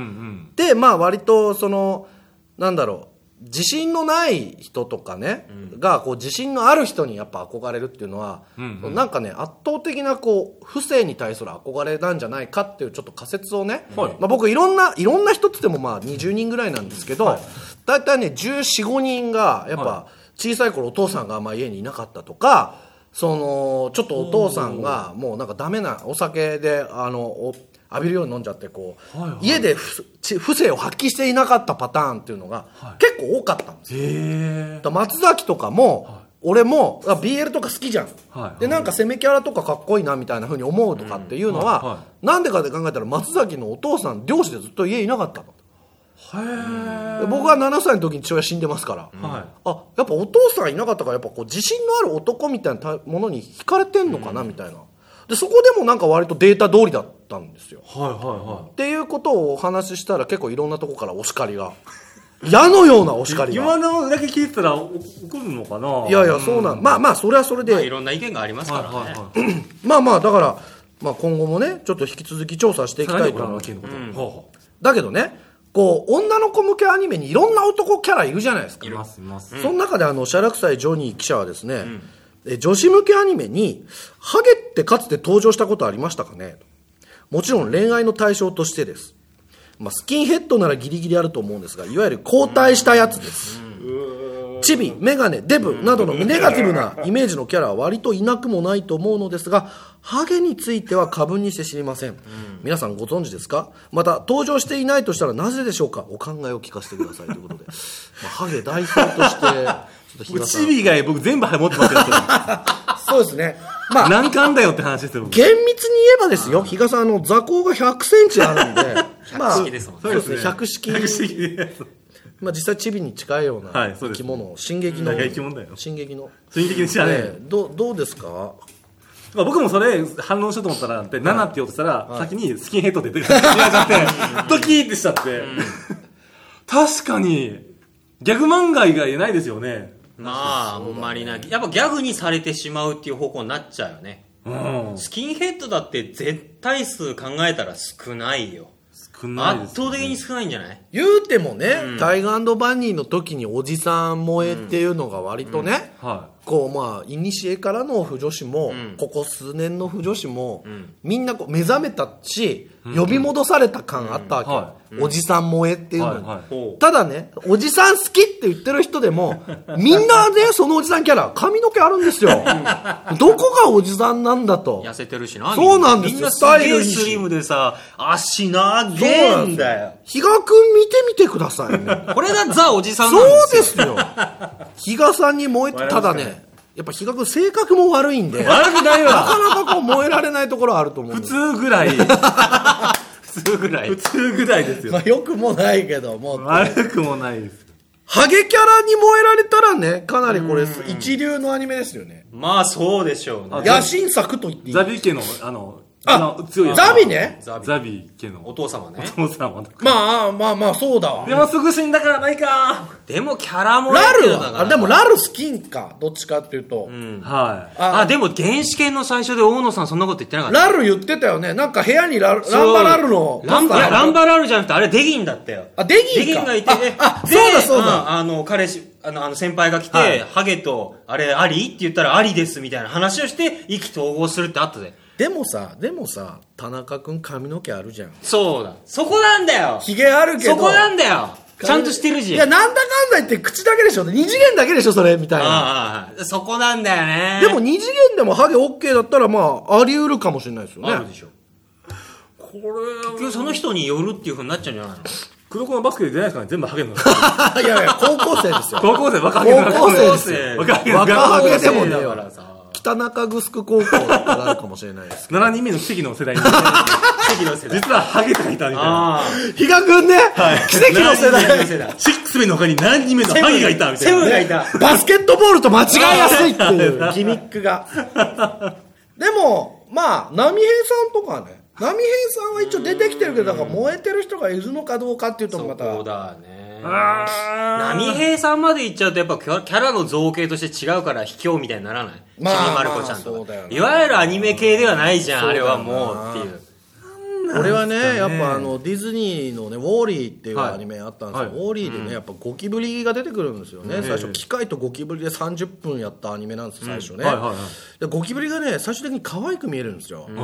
Speaker 2: でまあ割とそのなんだろう自信のない人とかね、うん、がこう自信のある人にやっぱ憧れるっていうのは、うんうん、なんかね圧倒的なこう不正に対する憧れなんじゃないかっていうちょっと仮説をね、はい、まあ、僕いろんないろんな人って言ってもまあにじゅうにんぐらいなんですけど、はい、だいたいねじゅうよん、ごにんがやっぱ小さい頃お父さんがあんま家にいなかったとか、そのちょっとお父さんがもうなんかダメなお酒であのお浴びるように飲んじゃってこう、はいはい、家で不正を発揮していなかったパターンっていうのが結構多かったんですよ、へー。松崎とかも、はい、俺も ビーエル とか好きじゃん、はいはい、でなんか攻めキャラとかかっこいいなみたいな風に思うとかっていうのは、うんはいはい、なんでかって考えたら松崎のお父さん漁師でずっと家いなかったの。へ僕はななさいの時に父親死んでますから、うん、あやっぱお父さんいなかったからやっぱこう自信のある男みたいなものに惹かれてんのかなみたいな、でそこでもなんか割とデータ通りだったんですよ、はいはいはい、っていうことをお話ししたら結構いろんなとこからお叱りが矢のようなお叱りが
Speaker 4: 今のだけ聞いてたら怒るのかな。
Speaker 2: いやいやそうなん、うん、まあまあそれはそれで、まあ、
Speaker 3: いろんな意見がありますからね、はいはいはい、
Speaker 2: まあまあだから、まあ、今後もねちょっと引き続き調査していきたいと思う、うん、だけどねこう女の子向けアニメにいろんな男キャラいるじゃないですか。
Speaker 3: いますいます。
Speaker 2: その中であのシャラクサイジョニー記者はですね、うん、え女子向けアニメにハゲってかつて登場したことありましたかね。もちろん恋愛の対象としてです、まあ、スキンヘッドならギリギリあると思うんですがいわゆる交代したやつです、うん、チビ、メガネ、デブなどのネガティブなイメージのキャラは割といなくもないと思うのですがハゲについては過分にして知りません、うん、皆さんご存知ですか。また登場していないとしたらなぜでしょうか。お考えを聞かせてくださいということで、まあ、ハゲ代表として
Speaker 4: チビ以外僕全部持ってますよ
Speaker 2: そうですね。 まあ
Speaker 4: 難関だよって話ですよ。
Speaker 2: 厳密に言えばですよ、比嘉さん、あの、座高がひゃくセンチあるんで、まあ、
Speaker 3: 百式ですもんね。
Speaker 2: そうですね、百式。
Speaker 4: 百式で。
Speaker 2: まあ実際チビに近いような
Speaker 4: はいそうです
Speaker 2: 生き物、進撃の。
Speaker 4: 生き物だよ。
Speaker 2: 進撃の。
Speaker 4: 進撃にしちゃね。
Speaker 2: どう、どうですか？
Speaker 4: まあ、僕もそれ反応しようと思ったら、でななって言おうとしたら、はい、先にスキンヘッドって出てきちゃって、ドキーってしちゃって。うん、確かに、ギャグ漫画以外ないですよね。
Speaker 3: まあ、あんまりない。やっぱギャグにされてしまうっていう方向になっちゃうよね。うん、スキンヘッドだって絶対数考えたら少ないよ。
Speaker 4: 少ないですね、
Speaker 3: 圧倒的に少ないんじゃない？
Speaker 2: 言うてもね、うん、タイガー&バニーの時におじさん萌えっていうのが割とね、うんうんはい、こうまあ古からの腐女子も、うん、ここ数年の腐女子も、うん、みんなこう目覚めたし、うん、呼び戻された感あったわけ、うんはい、おじさん萌えっていうのに、はいはい、ただねおじさん好きって言ってる人でもみんなねそのおじさんキャラ髪の毛あるんですよどこがおじさんなんだと。
Speaker 3: 痩せてるしな。
Speaker 2: そうなんですよ。
Speaker 3: みんなすげえスリムでさ足長えんだよ。
Speaker 2: 比嘉くん見てみてくださいね
Speaker 3: これがザおじさんなんですよ。
Speaker 2: そうですよ。比嘉さんに燃えてただねやっぱ比嘉くん性格も悪いんで
Speaker 4: 悪くないわ。
Speaker 2: なかなかこう燃えられないところあると思うんです。
Speaker 4: 普通ぐらい
Speaker 3: 普通ぐらい
Speaker 4: 普通ぐらいですよ。
Speaker 2: まあよくもないけども
Speaker 4: 悪くもないです。
Speaker 2: ハゲキャラに燃えられたらねかなりこれ一流のアニメですよね。
Speaker 3: まあそうでしょうね。
Speaker 2: 野心作と言っていい。
Speaker 4: ザビ家のあの
Speaker 2: あ強いザビね。
Speaker 3: ザビ
Speaker 4: ザビ家の
Speaker 3: お父様ね。
Speaker 4: お父様だ。
Speaker 2: まあまあまあそうだわ。
Speaker 4: でもすぐ死んだからないか。
Speaker 3: でもキャラも
Speaker 2: ラルはあでもラル好きんかどっちかっていうと、うん、
Speaker 4: はい。
Speaker 3: あ, あでも原始圏の最初で大野さんそんなこと言ってなかった。
Speaker 2: ラル言ってたよね。なんか部屋にラルランバラルの
Speaker 3: ランバランバラルじゃなくてあれデギンだったよ。
Speaker 2: あデギンか。デギン
Speaker 3: がいて
Speaker 2: ああそうだそうだ。
Speaker 3: あの彼氏あのあの先輩が来て、はい、ハゲとあれありって言ったらありですみたいな話をして意気投合するってあったで。
Speaker 2: でもさ、でもさ、田中くん髪の毛あるじゃん。
Speaker 3: そうだ。そこなんだよ。
Speaker 2: ヒゲあるけど。
Speaker 3: そこなんだよ。ちゃんとしてるじゃん。
Speaker 2: いや、なんだかんだ言って口だけでしょ。二次元だけでしょ、それ、みたいな。
Speaker 3: ああ、そこなんだよね。
Speaker 2: でも二次元でもハゲ OK だったら、まあ、あり得るかもしれないですよね。
Speaker 3: あるでしょ。これ、結局その人によるっていう風になっちゃうんじゃないの？
Speaker 4: 黒子のバスケで出ないですかね。全部ハゲの。
Speaker 2: いやいや、高校生ですよ。
Speaker 4: 高校生、若ハゲの。
Speaker 2: 高校生ですよ。
Speaker 4: 若ハゲの。
Speaker 2: 若ハゲでもね、北中城高校だったらあるかもしれないですけど。
Speaker 4: ななにんめの奇跡の世代に。奇跡の世代。実はハゲていたみたいな。
Speaker 2: 比嘉くんね、はい、奇跡の世代。
Speaker 4: シックスメンの他にななにんめのハゲがいたみたいな。
Speaker 3: セブンがいた。
Speaker 2: バスケットボールと間違いやすいっていうギミックが。でも、まあ、波平さんとかね、波平さんは一応出てきてるけど、だから燃えてる人がいるのかどうかっていうとまた。
Speaker 3: そうだね。波平さんまで行っちゃうとやっぱキャラの造形として違うから卑怯みたいにならない。まあ、ちびまる子ちゃんとか、ね、いわゆるアニメ系ではないじゃんあれはもうっていう。
Speaker 2: 俺はねやっぱあのディズニーのねウォーリーっていうアニメあったんですよ、はい、ウォーリーでねやっぱゴキブリが出てくるんですよね、うん、最初機械とゴキブリでさんじゅっぷんやったアニメなんですよ最初ね、うんはいはいはい、でゴキブリがね最終的に可愛く見えるんですよ、うん、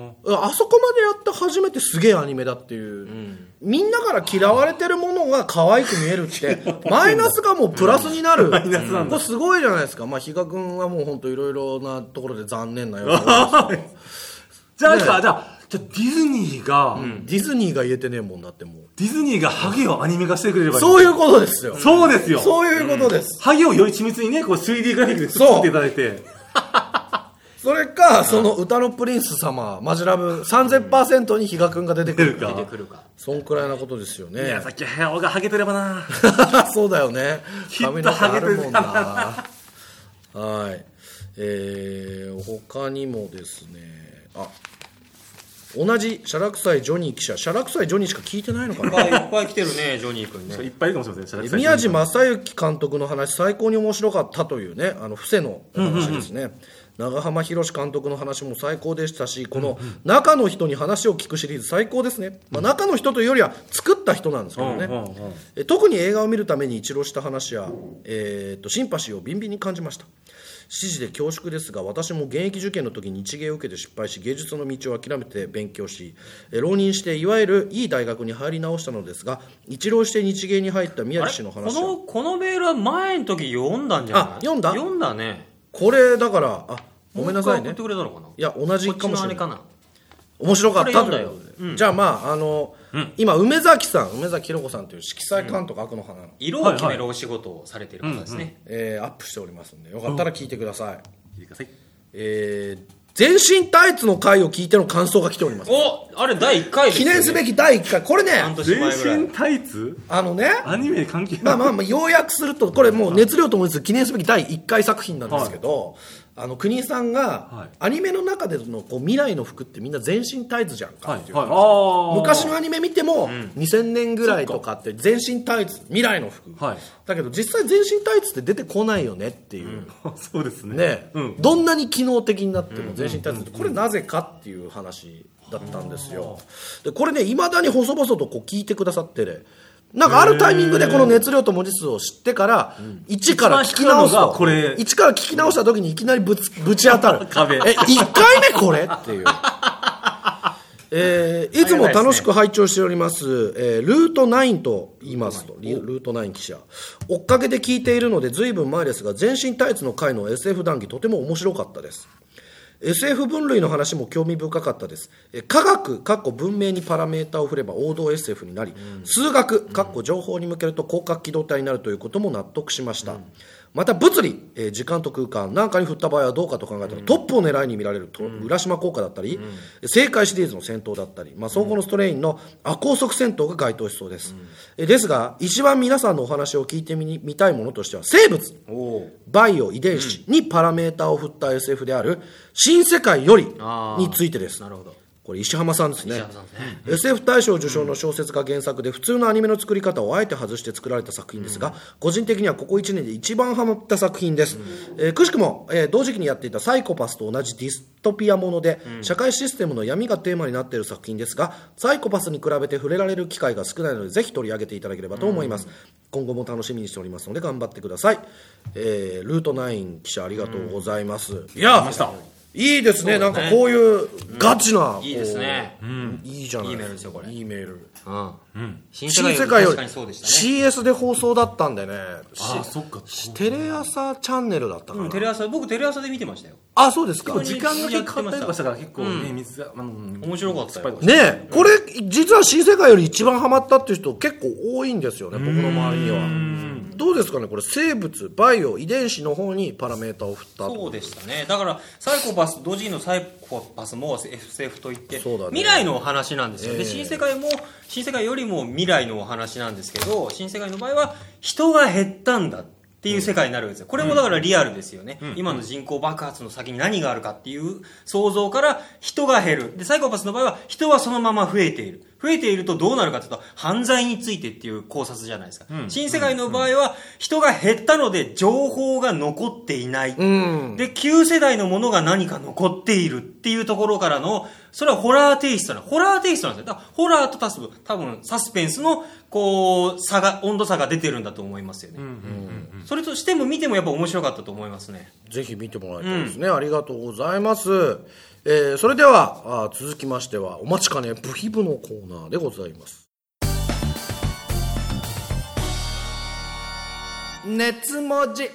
Speaker 2: あそこまでやって初めてすげえアニメだっていう、うん、みんなから嫌われてるものが可愛く見えるってマイナスがもうプラスになる、うん、マイナスなんだ。これすごいじゃないですか。まあ比嘉君はもう本当いろいろなところで残念なような
Speaker 4: じゃあ、ね、じゃあじゃあディズニーが、
Speaker 2: うん、ディズニーが言えてねえもんだってもう
Speaker 4: ディズニーがハゲをアニメ化してくれればいい。
Speaker 2: そういうことですよ。
Speaker 4: そうですよ。
Speaker 2: そういうことです、
Speaker 4: うん、ハゲをより緻密にねこう スリーディー グラフィックで作っていただいて
Speaker 2: それかその歌のプリンス様マジラブ さんぜんパーセント に比嘉くんが出てくるか、
Speaker 3: 出てくるか
Speaker 2: そんくらいなことですよね。
Speaker 4: いやさっき早尾がハゲてればな
Speaker 2: そうだよね。
Speaker 4: 髪の毛あるもんな
Speaker 2: はい、えー、他にもですねあ同じシャラクサイジョニー記者シャラクサイジョニーしか聞いてないのかな。
Speaker 3: いっぱい来てるねジョニー君ね。
Speaker 4: いっぱいいるかもしれません。
Speaker 2: 宮地正幸監督の話最高に面白かったというねあの布施の話ですね、うんうんうん、長浜博監督の話も最高でしたしこの中の人に話を聞くシリーズ最高ですね、まあ、中の人というよりは作った人なんですけどね、うんうんうん、え特に映画を見るために一浪した話や、えー、とシンパシーをビンビンに感じました。指示で恐縮ですが私も現役受験の時に日芸を受けて失敗し芸術の道を諦めて勉強し浪人していわゆるいい大学に入り直したのですが一浪して日芸に入った宮地氏の話
Speaker 3: この、このメールは前の時読んだんじゃない？
Speaker 2: あ読んだ
Speaker 3: 読んだね。
Speaker 2: これだからあごめんなさいね。
Speaker 3: 送ってくれたのかな。
Speaker 2: いや同じかもしれない。
Speaker 3: こっちのあれかな。
Speaker 2: 面白かったということで、
Speaker 3: うん、
Speaker 2: じゃあまああの、うん、今梅崎さん梅崎弘子さんという色彩監督、うん、悪の花の
Speaker 3: 色を決めるお仕事をされている方ですね、
Speaker 2: はいはいえー、アップしておりますのでよかったら聞いてください、うんうん、
Speaker 4: 聞いてください。
Speaker 2: えー、全身タイツの回を聞いての感想が来ております。
Speaker 3: おあれだいいっかいですよね。
Speaker 2: 記念すべきだいいっかい。これね、
Speaker 3: 半年前ぐらい。
Speaker 4: 全身タイツ
Speaker 2: あのね、
Speaker 4: アニメ関係ない。
Speaker 2: まあまあまあ、要約すると、これもう熱量ともです記念すべきだいいっかい作品なんですけど、はい、あの国井さんが、はい、アニメの中でのこう未来の服ってみんな全身タイツじゃんかっていう、はいはい、昔のアニメ見ても、うん、にせんねんぐらいとかって全身タイツ未来の服、はい、だけど実際全身タイツって出てこないよねっていう、
Speaker 4: うん、そうですね、
Speaker 2: ね、うん、どんなに機能的になっても全身タイツってこれなぜかっていう話だったんですよ。でこれね、いまだに細々とこう聞いてくださってね、なんかあるタイミングでこの熱量と文字数を知ってからいちから聞き直すと、これいちから聞き直した時にいきなりぶつぶち当たる壁、えいっかいめこれっていう、えー、いつも楽しく拝聴しております、えー、ルートナインと言いますと、ルートナイン記者、追っかけで聞いているので随分前ですが、全身タイツの回の エスエフ 談義とても面白かったです。エスエフ 分類の話も興味深かったです。科学文明にパラメータを振れば王道 エスエフ になり、うん、数学情報に向けると広角機動隊になるということも納得しました。うん、また物理、えー、時間と空間なんかに振った場合はどうかと考えたら、うん、トップを狙いに見られると、うん、浦島効果だったり、うん、正解シリーズの戦闘だったり、まあ、総合のストレインの亜高速戦闘が該当しそうです。うん、ですが一番皆さんのお話を聞いて み, みたいものとしては、生物バイオ遺伝子にパラメータを振った エスエフ である新世界よりについてです。
Speaker 3: なるほど。
Speaker 2: これ石浜さんですね。うん、エスエフ 大賞受賞の小説が原作で、普通のアニメの作り方をあえて外して作られた作品ですが、うん、個人的にはここいちねんで一番ハマった作品です。うんえー、くしくも、えー、同時期にやっていたサイコパスと同じディストピアもので、うん、社会システムの闇がテーマになっている作品ですが、サイコパスに比べて触れられる機会が少ないので、ぜひ取り上げていただければと思います。うん、今後も楽しみにしておりますので頑張ってください。えー、ルートナイン記者ありがとうございます。うん、いやいいですね、なんかこういうガチな、
Speaker 3: うん、いいですね、
Speaker 2: うん、いいじゃない、
Speaker 3: いいメールですよこれ、
Speaker 2: いいメール、
Speaker 3: うんうん、
Speaker 2: 新世界より シーエス で放送だったんでね。
Speaker 4: あ、そっか、
Speaker 2: テレ朝チャンネルだったかな、
Speaker 3: うん、テレ朝、僕テレ朝で見てましたよ。
Speaker 2: あ、そうですか。
Speaker 4: 時間が結構変わったりとかしたから結構ね、うん、水が、
Speaker 3: うん、面白かったよ
Speaker 2: ね。これ実は新世界より一番ハマったっていう人結構多いんですよね、僕の周りには。どうですかね、これ生物バイオ遺伝子の方にパラメータを振った。
Speaker 3: そうでしたね。だからサイコパス、同時にのサイコパスも エスエフ といって、
Speaker 2: そうだね、
Speaker 3: 未来のお話なんですよ。
Speaker 2: えー、
Speaker 3: で新世界も新世界よりも未来のお話なんですけど、新世界の場合は人が減ったんだっていう世界になるわけですよ。これもだからリアルですよね。うん、今の人口爆発の先に何があるかっていう想像から人が減る。でサイコパスの場合は人はそのまま増えている。増えているとどうなるかというと、犯罪についてっていう考察じゃないですか。うん、新世界の場合は人が減ったので情報が残っていない。うん、で旧世代のものが何か残っているっていうところからの、それはホラーテイストなホラーテイストなんですよ。だからホラーと多分多分サスペンスのこう差が温度差が出てるんだと思いますよね。うんうんうん、それとしても見てもやっぱ面白かったと思いますね。
Speaker 2: ぜひ見てもらいたいですね。うん、ありがとうございます。えー、それではあ続きましてはお待ちかねブヒブのコーナーでございます。熱文字。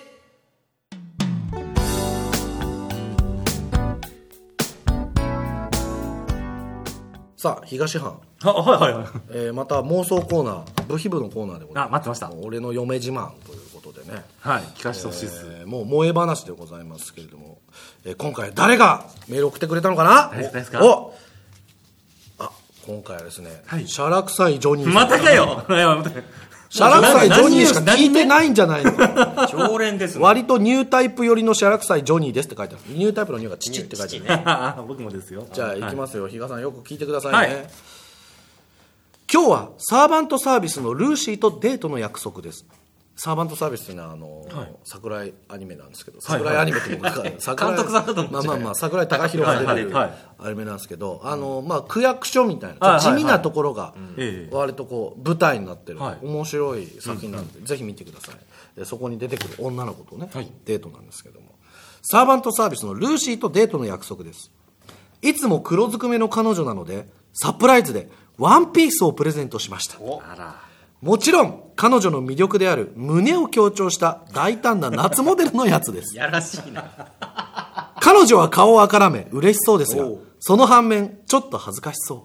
Speaker 2: さあ東藩、
Speaker 4: あ、はいはいはい、
Speaker 2: えー、また妄想コーナー、ブヒブのコーナーでございます。
Speaker 4: あ、待ってました。
Speaker 2: 俺の嫁自慢ということでね、
Speaker 4: はい、聞かせてほしいです、
Speaker 2: えー、もう萌え話でございますけれども、えー、今回誰がメール送ってくれたのかな。
Speaker 4: 誰ですか。
Speaker 2: おあ、今回はですね、はい、シャラクサイジョニー。
Speaker 4: またかよ
Speaker 2: シャラクサイジョニーしか聞いてないんじゃないの。
Speaker 3: 常連ですね。
Speaker 2: 割とニュータイプ寄りのシャラクサイジョニーですって書いてある。ニュータイプのニューが父って書いてある、
Speaker 4: ね、僕もですよ。
Speaker 2: じゃあいきますよ、はい、比嘉さんよく聞いてくださいね、はい、今日はサーバントサービスのルーシーとデートの約束です。サーバントサービスというのはあの、はい、桜井アニメなんですけど、桜井アニメって僕が、はいはい、
Speaker 3: 監督さんだと思っちゃう。
Speaker 2: まあまあまあ桜井貴弘が出てるアニメなんですけど、あのまあ区役所みたいな地味なところが割とこう舞台になってる、はい、面白い作品なので、うん、ぜひ見てください。でそこに出てくる女の子とね、はい、デートなんですけども、サーバントサービスのルーシーとデートの約束です。いつも黒ずくめの彼女なのでサプライズでワンピースをプレゼントしました。
Speaker 3: あら、
Speaker 2: もちろん彼女の魅力である胸を強調した大胆な夏モデルのやつです。
Speaker 3: やらしいな。
Speaker 2: 彼女は顔をあからめ嬉しそうですが、その反面ちょっと恥ずかしそう。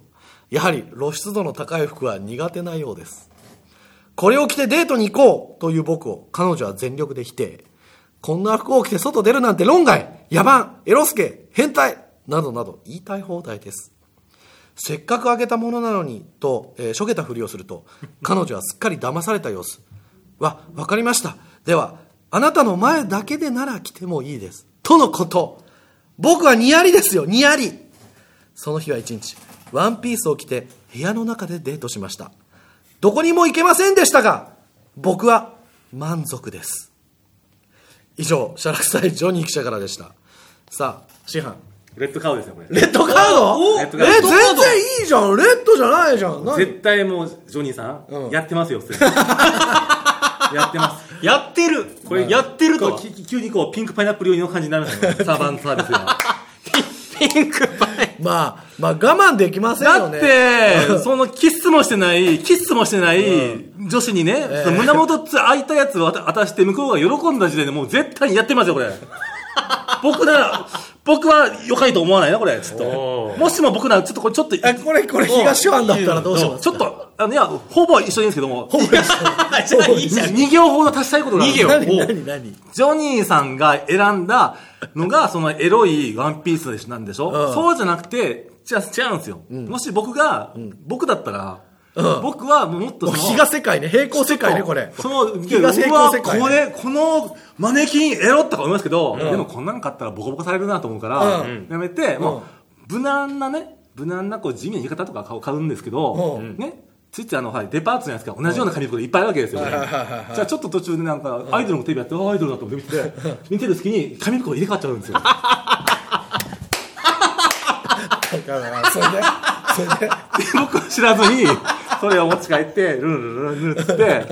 Speaker 2: やはり露出度の高い服は苦手なようです。これを着てデートに行こうという僕を彼女は全力で否定。 こんな服を着て外出るなんて論外、野蛮、エロスケ、変態などなど言いたい放題です。せっかくあげたものなのにと、えー、しょげたふりをすると彼女はすっかり騙された様子。わ、わかりました。ではあなたの前だけでなら着てもいいですとのこと。僕はニヤリですよ、ニヤリ。その日は一日ワンピースを着て部屋の中でデートしました。どこにも行けませんでしたが僕は満足です。以上、シャラクサイジョニー記者からでした。さあ、師範。
Speaker 4: レッドカードですよ、これ。
Speaker 2: レッドカード？
Speaker 4: レッドカード。
Speaker 2: え、全然いいじゃん。レッドじゃないじゃん。
Speaker 4: 絶対もう、ジョニーさん、うん、やってますよ、やってます。
Speaker 3: やってる。これ、やってると。
Speaker 4: 急にこう、ピンクパイナップル用の感じになるんですよ。サーバンサービスが。
Speaker 3: ピンクパイ。
Speaker 2: まあ、まあ我慢できませんよね。
Speaker 4: だって、そのキスもしてない、キスもしてない、女子にね、えー、胸元つ開いたやつを渡して向こうが喜んだ時点でもう絶対にやってますよ、これ。僕なら、僕は良かいと思わないな、これ。ちょっと。もしも僕なら、ちょっとこれ、ちょっと。
Speaker 2: これ、これ、東ファンだったらどうしますか？
Speaker 4: ちょっと、あの、いや、ほぼ一緒にいいんですけども。
Speaker 2: ほぼ一緒。
Speaker 3: じゃあいいじゃん。
Speaker 4: に行ほど足したいことがある。
Speaker 3: に行。
Speaker 2: 何、何、何？
Speaker 4: ジョニーさんが選んだのが、そのエロいワンピースなんでしょ、うん、そうじゃなくて、じゃ違うんですよ。うん、もし僕が、うん、僕だったら、うん、僕はもっとその
Speaker 2: 東世界ね、平行世界ね、これ。
Speaker 4: その東平行世界、ね、これ、このマネキンエロとか思いますけど、うん、でもこんなの買ったらボコボコされるなと思うから、うん、やめて、もう、無難なね、無難なこう地味な言い方とか買うんですけど、うん、ね、ついついあの、はい、デパートじゃないですか、同じような紙袋いっぱいあるわけですよ。じゃあちょっと途中でなんか、アイドルのテレビやって、アイドルだと思って見て、見てる隙に紙袋入れ替わっちゃうんですよ。
Speaker 2: それで、それで。
Speaker 4: 僕は知らずに、それを持ち帰って、ルンルンルンルンって、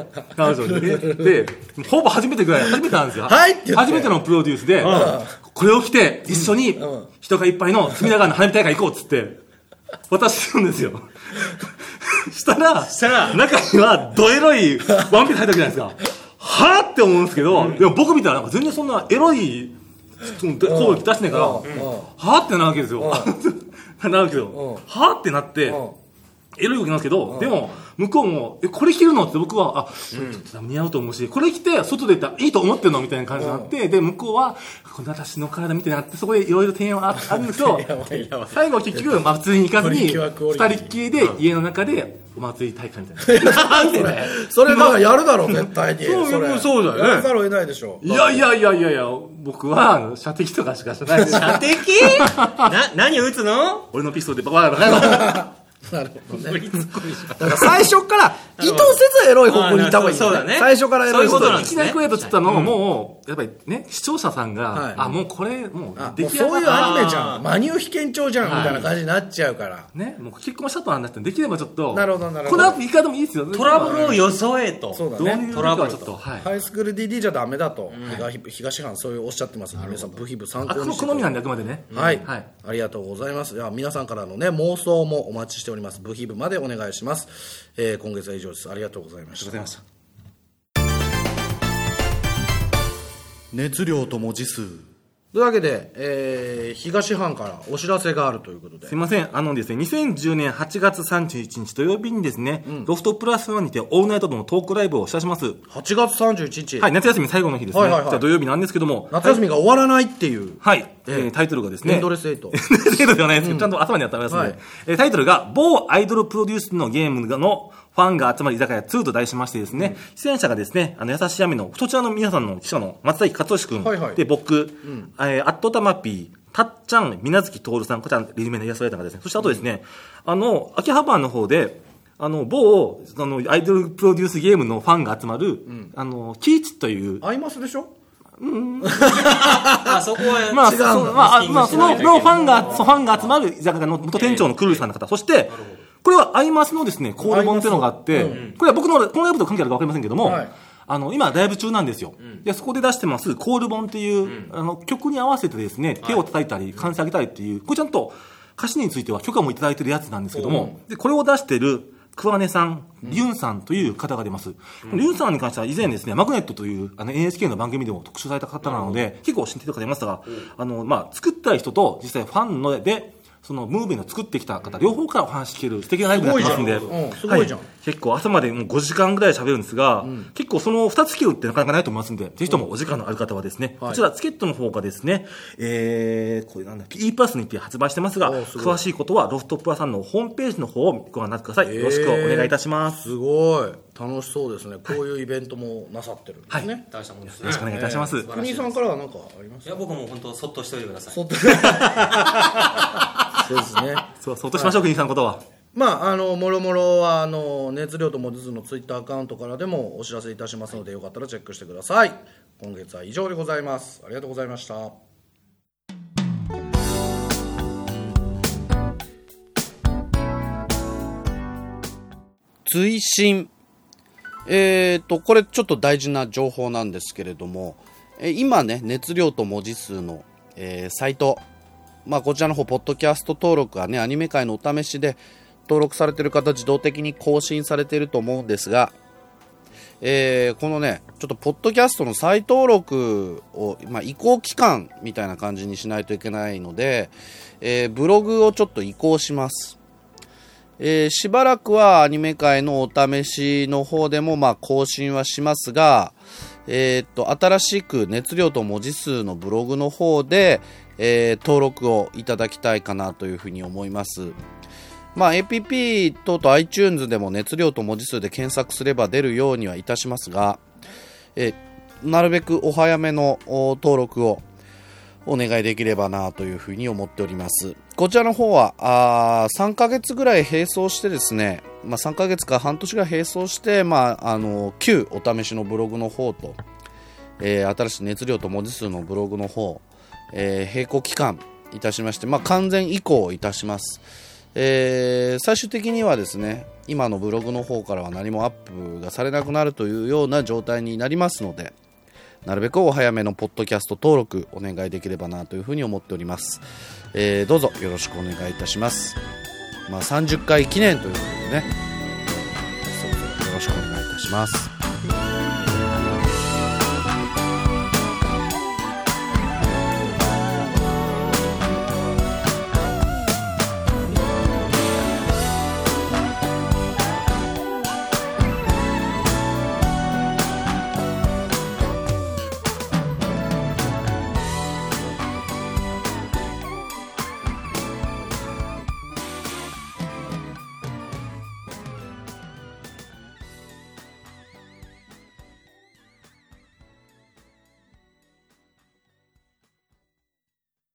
Speaker 4: 彼女にね、で、ほぼ初めてぐらい、初めてなんですよ。
Speaker 2: はいって言って
Speaker 4: 初めてのプロデュースで、うん、これを着て、一緒に、人がいっぱいの隅田川の花火大会行こうっつって、渡してるんですよ。したら、
Speaker 3: したら、
Speaker 4: 中には、ドエロいワンピース入ったわけじゃないですか。はぁって思うんですけど、うん、でも僕見たらなんか全然そんなエロい、コード出してないから、はぁってなるわけですよ。なるけど、はぁってなって、エロいわけなんですけど、でも、向こうも、え、これ着るのって僕は、あ、ちょっと似合うと思うし、これ着て、外で行ったらいいと思ってるのみたいな感じになって、で、向こうは、この私の体見てなって、そこでいろいろ提案はあるんですけど、最後結局、まあ普通に行かずに、二人っきりで家の中で、お祭り大会みたいな。
Speaker 2: なんでね。それなんかやるだろう、絶対に。
Speaker 4: そう、そうだよね。
Speaker 2: やらざるを得ないでしょ。
Speaker 4: いやいやいやいやいや、僕は、射的とかしかしてないです。
Speaker 3: 射的な、何撃つの？
Speaker 4: 俺のピストルでバカバカ
Speaker 2: なるほどね。だから最初から意図せずエロい方向に行った方がいい。
Speaker 3: そうだね。
Speaker 2: 最初からエロい方向に。
Speaker 4: いきなりこれとつったのをもう、やっぱりね、視聴者さんが、あ、もうこれ、もう
Speaker 2: 出来上がった。そういうアニメじゃん。真入被験長じゃん、みたいな感じになっちゃうから。
Speaker 4: ね、もう結婚したとなんだって、できればちょっと。
Speaker 2: なるほど、なるほど。
Speaker 4: この後いかでもいいですよ。
Speaker 3: トラブルを装えと。
Speaker 2: そうだね。
Speaker 4: トラブルちょっと。
Speaker 2: ハイスクール ディーディー じゃダメだと。東藩そういうおっしゃってますので、皆さん、部費部参考にして。
Speaker 4: 好みなんであくまでね。
Speaker 2: はい。ありがとうございます。では、皆さんからのね、妄想もお待ちしております。部費部までお願いします。えー、今月は以上です。ありがとうございました。
Speaker 4: ありがとうございました。
Speaker 2: 熱量と文字数。というわけで、えー、東藩からお知らせがあるということで。
Speaker 4: すいません。あのですね、にせんじゅうねんはちがつさんじゅういちにち土曜日にですね、うん、ロフトプラスワンにてオールナイトのトークライブをしたします。
Speaker 2: はちがつさんじゅういちにち。
Speaker 4: はい、夏休み最後の日ですね。はいはいはい、じゃあ土曜日なんですけども。
Speaker 2: 夏休みが終わらないっていう。
Speaker 4: はい。えー、タイトルがですね。
Speaker 2: エンドレスエイト。
Speaker 4: エンドレスエイトではないですけど、うん、ちゃんと頭にあったますので、はい、えー、タイトルが、某アイドルプロデュースのゲームのファンが集まる居酒屋ツーと題しましてですね、うん、出演者がですね、あの、優しい雨の、そちらの皆さんの記者の松崎勝利君、はいはい、で、僕、うん、えー、アットタマピー、たっちゃん、水無月徹さん、こちら、有名なイラストレーターがですね、そしてあとですね、うん、あの、秋葉原の方で、あの、某、あの、アイドルプロデュースゲームのファンが集まる、うん、あの、キーチという。
Speaker 2: アイマスでしょ？
Speaker 3: うん。あ、そこは、
Speaker 4: まあ、違うまあ、まあ、その、のファンが、ファンが集まる居酒屋の元店長のクルーさんの方、そして、これはアイマスのですね、コール本っていうのがあって、うん、これは僕の、このライブと関係あるかわかりませんけども、はい、あの、今、ライブ中なんですよ。うん、で、そこで出してます、コール本っていう、うん、あの、曲に合わせてですね、手を叩いたり、歓声上げたりっていう、これちゃんと歌詞については許可もいただいてるやつなんですけども、うん、で、これを出してる、桑根さん、リュンさんという方が出ます。うん、リュンさんに関しては以前ですね、マグネットというあの エヌエイチケー の番組でも特集された方なので、結構知ってる方いますが、うん、あの、まあ、作った人と実際ファンので、 そのムービーの作ってきた方両方からお話聞ける素敵なライブになってますんで、
Speaker 2: すごいじゃん、
Speaker 4: はい、結構朝までもうごじかんぐらい喋るんですが、うん、結構そのふたつスキルってなかなかないと思いますんで、ぜひともお時間のある方はですね、うん、こちらチケットの方がですね、えー、これなんだっけ E プラスにて発売してますが、詳しいことはロフトプラさんのホームページの方をご覧になってください。よろしくお願いいたします。
Speaker 2: すごい楽しそうですね。こういうイベントもなさってるんですね。はい、
Speaker 3: 大したもんですね。
Speaker 4: よろしくお願いいたします。
Speaker 2: 国井さんからは何かありますか？
Speaker 3: いや僕も本当そっとしておいてください。
Speaker 2: そっとそうですね。
Speaker 4: そう、そっとしましょう、国井さんのことは。
Speaker 2: まあ、あのもろもろはあの熱量と文字数のツイッターアカウントからでもお知らせいたしますので、よかったらチェックしてください。今月は以上でございます。ありがとうございました。追伸、えーとこれちょっと大事な情報なんですけれども、え今ね熱量と文字数の、えー、サイト、まあ、こちらの方ポッドキャスト登録がねアニメ界のお試しで登録されている方自動的に更新されていると思うんですが、えー、このねちょっとポッドキャストの再登録を、まあ、移行期間みたいな感じにしないといけないので、えー、ブログをちょっと移行します。えー、しばらくはアニメ界のお試しの方でもまあ更新はしますが、えー、っと新しく熱量と文字数のブログの方で、えー、登録をいただきたいかなというふうに思います。まあ、エーピーピー 等々 iTunes でも熱量と文字数で検索すれば出るようにはいたしますが、えー、なるべくお早めの登録をお願いできればなというふうに思っております。こちらの方はあさんかげつぐらい並走してですね、まあ、さんかげつか半年ぐらい並走して、まあ、あの旧お試しのブログの方と、えー、新しい熱量と文字数のブログの方、えー、並行期間いたしまして、まあ、完全移行いたします。えー、最終的にはですね今のブログの方からは何もアップがされなくなるというような状態になりますので、なるべくお早めのポッドキャスト登録お願いできればなというふうに思っております。えー、どうぞよろしくお願いいたします。まあ、さんじゅっかい記念ということでね、そろそろよろしくお願いいたします。